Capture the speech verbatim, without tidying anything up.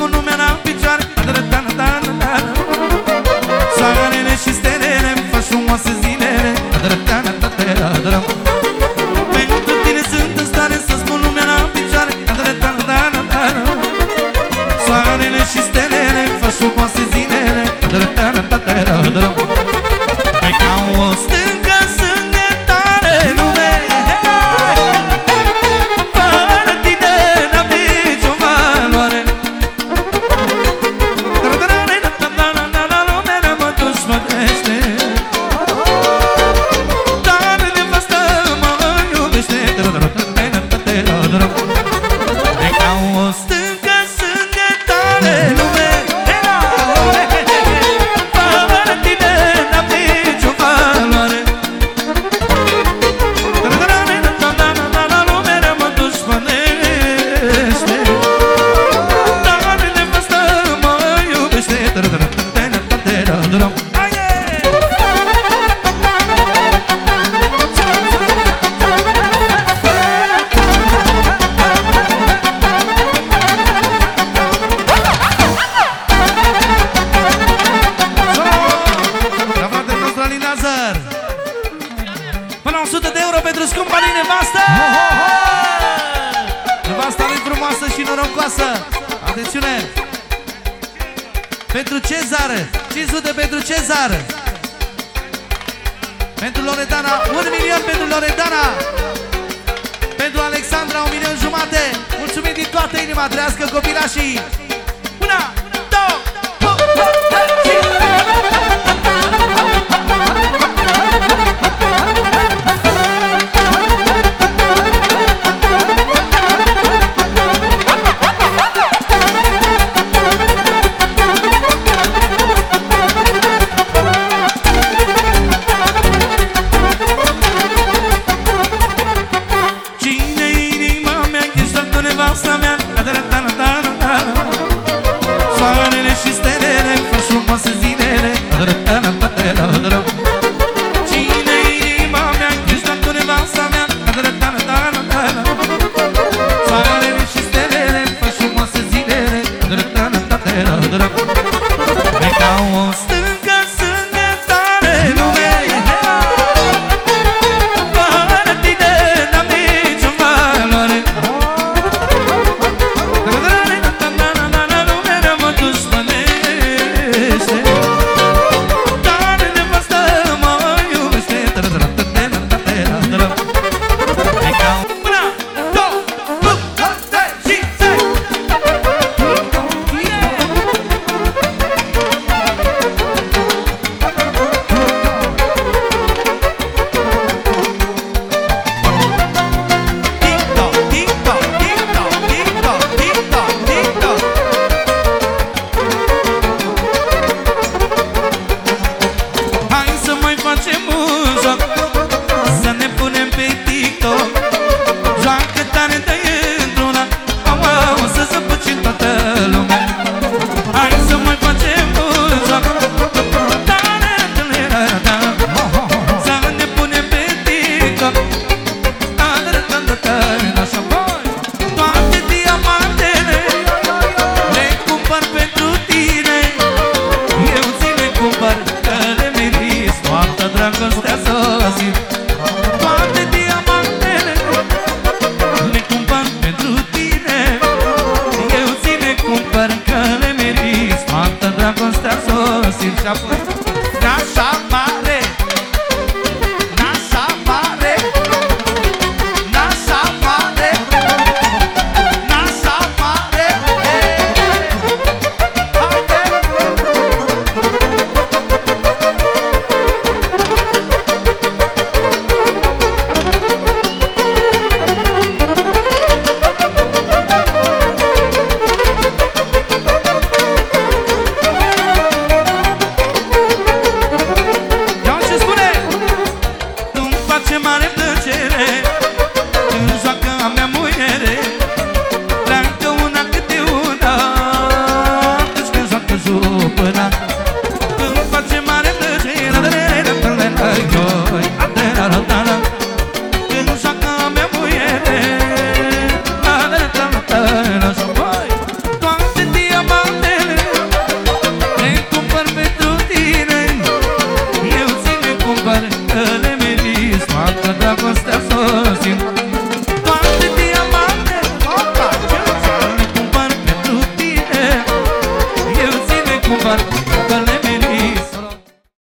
spun lumea la picioare. Soarele și stelele fac frumoase zilele. Pentru tine sunt în stare să spun lumea la picioare. Soarele și stelele fac frumoase zilele. Pe ca o stâncă sunt de tare lume. Fără tine n-am nicio valoare. Lumea mă dușmănește, dar nevastă mă iubește. Pe ca o stâncă sunt de tare lume. Fără tine n-am nicio valoare. Lumea mă dușmănește, dar nevastă mă iubește. Până la o sută de euro pentru scumpa din nevastă. Nevasta lui frumoasă și norocoasă. Atențiune! Pentru Cezar, cinci sute pentru Cezar. Pentru Loredana, un milion pentru Loredana. Pentru Alexandra, un milion jumate. Mulțumim din toată inima, trăiască copilașii. Una, două, hop, hop, soarele și stelele fac frumoase zilele. Cine inima mea, ești doar tu nevasta mea. Soarele și stelele fac frumoase zilele. Pe ca o stâncă sunt de tare lume. Fără tine n-am nicio valoare. Facem un joc, să ne punem pe TikTok. Joacă tare de într-una, au, au, să se pucin toată lumea. Hai să mai facem un joc, tare de da. Să ne punem pe TikTok. Așa voi, toate diamantele le cumpăr pentru tine. Eu ți le cumpăr, că le meriți. Toată dragostea să simt. Toate diamantele le cumpăr pentru tine. Eu ți le cumpăr, că le meriți. Toată dragostea să simt. Și apoi